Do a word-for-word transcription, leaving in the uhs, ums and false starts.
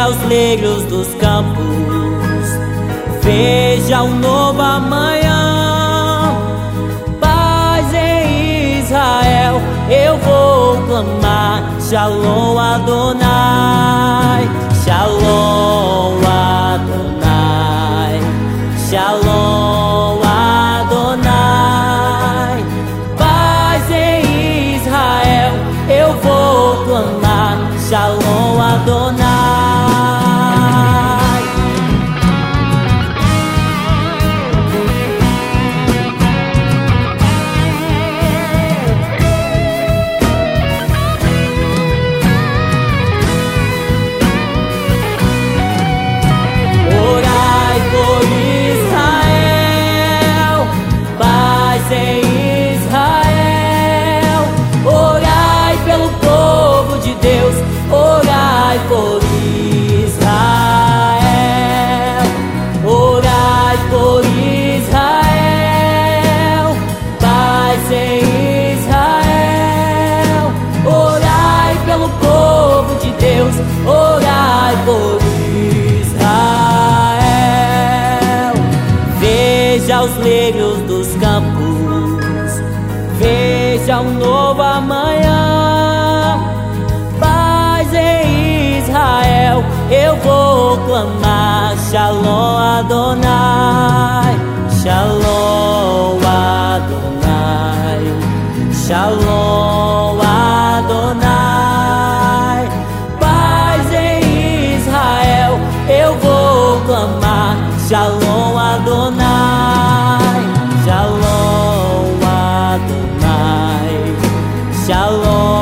Veja os lírios dos campos, veja um novo amanhã. Paz em Israel, eu vou clamar. Shalom Adonai, Shalom Adonai, Shalom Adonai. Paz em Israel, eu vou clamar. Shalom Adonai. Orai por Israel, paz em Israel. Orai pelo povo de Deus, orai por Israel. Orai por Israel, paz em Israel. Orai pelo povo de Deus, orai por Israel. Veja os lírios dos campos, veja um novo amanhã. Paz em Israel, eu vou clamar. Shalom Adonai, Shalom Adonai, Shalom Adonai. Paz em Israel, eu vou clamar. Shalom Adonai, Shalom Adonai, Shalom